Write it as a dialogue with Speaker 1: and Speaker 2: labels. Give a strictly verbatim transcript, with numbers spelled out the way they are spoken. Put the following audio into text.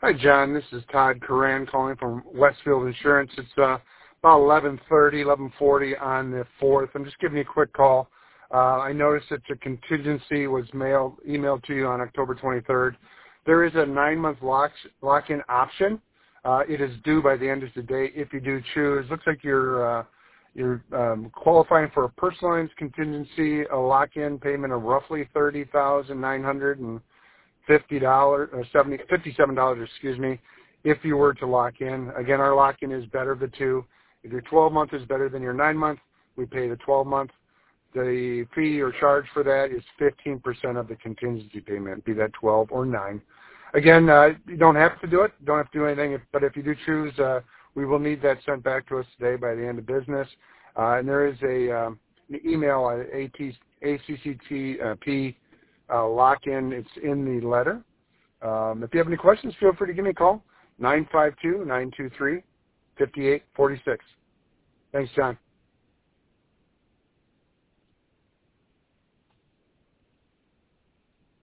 Speaker 1: Hi, John. This is Todd Coran calling from Westfield Insurance. It's uh, about eleven thirty, eleven forty on the fourth. I'm just giving you a quick call. Uh, I noticed that the contingency was mailed, emailed to you on October twenty-third. There is a nine-month lock, lock-in option. Uh, it is due by the end of today if you do choose. Looks like you're uh, you're um, qualifying for a personalized contingency, a lock-in payment of roughly thirty thousand nine hundred and fifty dollars or seventy fifty-seven dollars, excuse me, if you were to lock in. Again, our lock-in is better of the two. If your twelve month is better than your nine month, we pay the twelve month. The fee or charge for that is fifteen percent of the contingency payment, be that twelve or nine. Again, uh, you don't have to do it. Don't have to do anything. But if you do choose, uh, we will need that sent back to us today by the end of business. Uh, and there is a um, an email at A C C T P uh, lock-in. It's in the letter. Um, if you have any questions, feel free to give me a call, nine five two, nine two three, five eight four six. Thanks, John.